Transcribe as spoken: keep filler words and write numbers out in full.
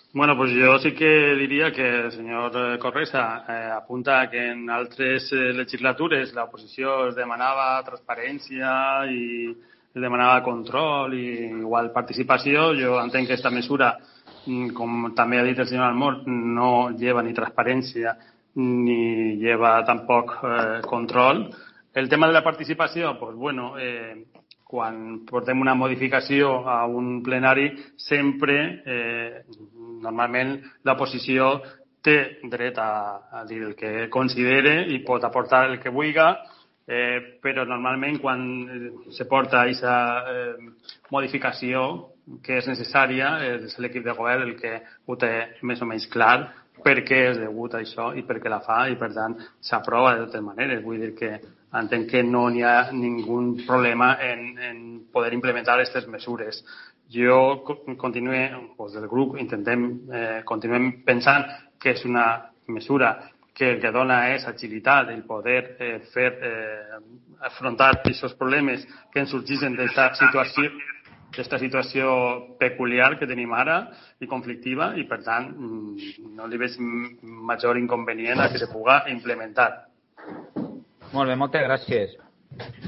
Bueno, pues jo sí que diria que el senyor Corresa eh, apunta que en altres eh, legislatures l'oposició es demanava transparència i es demanava control i igual participació. Jo entenc que aquesta mesura, com també ha dit el senyor Almort, no lleva ni transparència ni lleva tampoc eh, control. El tema de la participació, pues bueno, eh, quan portem una modificació a un plenari sempre eh, normalment l'oposició té dret a, a dir el que considere i pot aportar el que vulgui, eh, però normalment quan se porta aquesta eh, modificació que és necessària és l'equip de govern el que ho té més o menys clar per què és degut a això i per què la fa i per tant s'aprova de totes maneres. Vull dir que entenc que no n'hi ha ningú problema en, en poder implementar aquestes mesures. Jo continué, doncs del grup intentem, eh, continuem pensant que és una mesura que el que dona és agilitat, el poder eh, fer eh, afrontar aquests problemes que ens sorgeixen d'aquesta situació aquesta situació peculiar que tenim ara i conflictiva i per tant no li veig major inconvenient a que se puga implementar. Molt bé, moltes gràcies.